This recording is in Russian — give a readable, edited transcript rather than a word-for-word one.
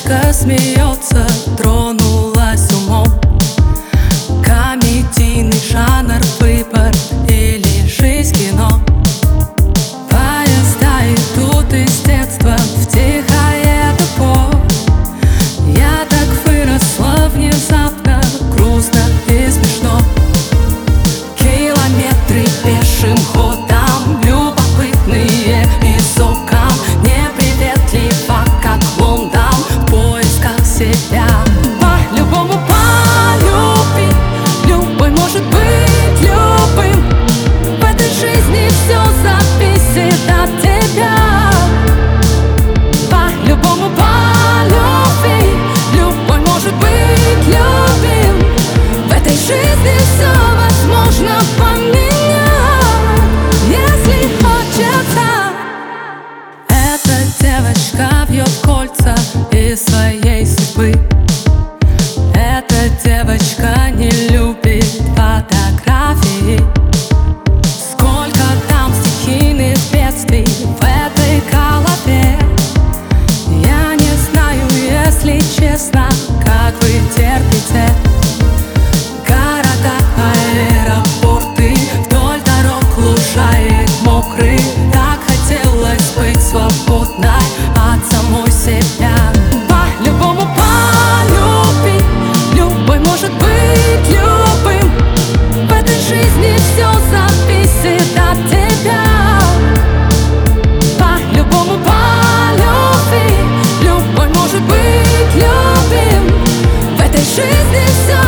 девочка смеется, тронулась умом. Комедийный жанр, выбор или жизнь кино. Поезда идут из детства в тихое депо. Я так выросла внезапно, грустно и смешно. Километры пешим ходом, любопытные из окон, неприветливо, как в Лондон, в поисках себя. По-любому полюбить, любой может быть любым. В этой жизни все зависит от тебя. По-любому полюбить, любой может быть любим. В этой жизни все возможно поменять, если хочется. Эта девочка вьет кольца из своей судьбы. Эта девочка не любит фотографии. Сколько там стихийных бедствий в этой голове. Я не знаю, если честно, как вы терпите. Города, аэропорты, вдоль дорог лужаек мокрых. Так хотелось быть свободной от самой себя. По-любому полюбить, любой может быть любым. В этой жизни все зависит от тебя. По-любому полюбить, любой может быть любим. В этой жизни все